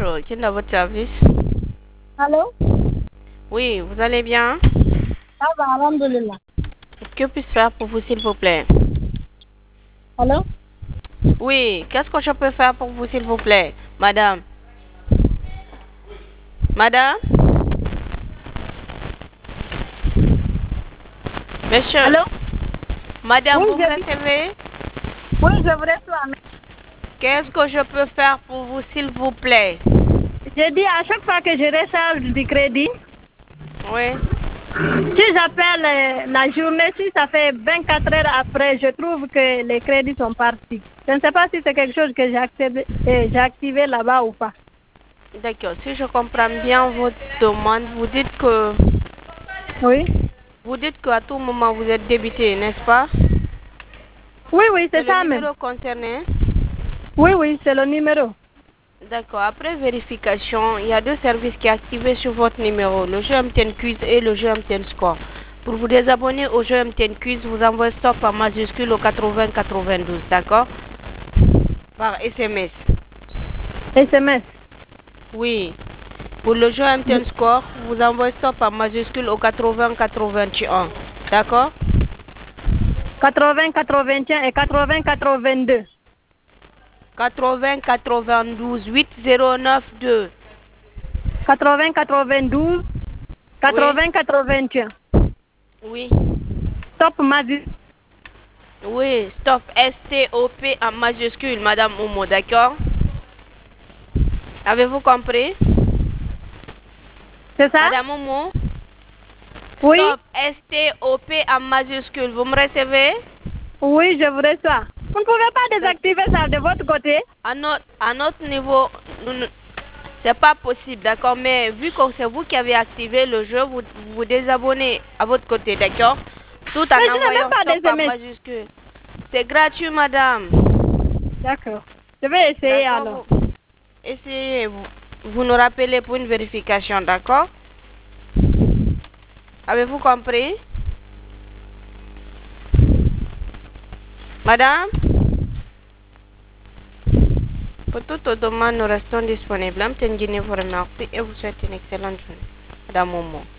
Bonjour, qui est à votre service? Allô? Oui, vous allez bien? Ça va, alhamdoulilah. Que puis-je faire pour vous, s'il vous plaît? Allô? Oui, qu'est-ce que je peux faire pour vous, s'il vous plaît? Madame? Madame? Monsieur? Allô? Madame, Oui, vous me recevez? oui, je vous reçois. Qu'est-ce que je peux faire pour vous, s'il vous plaît? J'ai dit à chaque fois que je recharge du crédit, Oui. si j'appelle la journée, si ça fait 24 heures après, je trouve que les crédits sont partis. Je ne sais pas si c'est quelque chose que j'ai activé là-bas ou pas. D'accord, si je comprends bien votre demande, Oui? vous dites qu'à tout moment vous êtes débité, n'est-ce pas? Oui, oui, C'est c'est le ça même. numéro concerné? Oui, oui, c'est le numéro. D'accord. Après vérification, il y a deux services qui sont activés sur votre numéro, le jeu MTN Quiz et le jeu MTN Score. Pour vous désabonner au jeu MTN Quiz, vous envoyez stop en majuscule au 80 92, d'accord? Par SMS. SMS. Oui. Pour le jeu MTN Score, vous envoyez stop en majuscule au 80 81, d'accord? 80 81 et 80 82. 80 92 8092. 80 92 Oui, 80 81. oui, Top Mazi. oui, stop, STOP en majuscule, Madame Momo, d'accord? Avez-vous compris? C'est ça? Madame Momo, Oui? stop, STOP en majuscule, vous me recevez? Oui, je vous reçois. Vous ne pouvez pas D'ac- désactiver ça de votre côté? À notre niveau, c'est pas possible, d'accord? Mais vu que c'est vous qui avez activé le jeu, vous vous désabonnez à votre côté, d'accord? Tout Mais en je n'ai même envoyant pas stop en d'SMS. majuscule. C'est gratuit, madame. D'accord. Je vais essayer D'accord, alors. vous essayez, vous nous rappelez pour une vérification, d'accord? Avez-vous compris? Madame? Pour toute demande, nous restons disponibles. Amten Guinée vous remercie et vous souhaite une excellente journée. Madame Momo.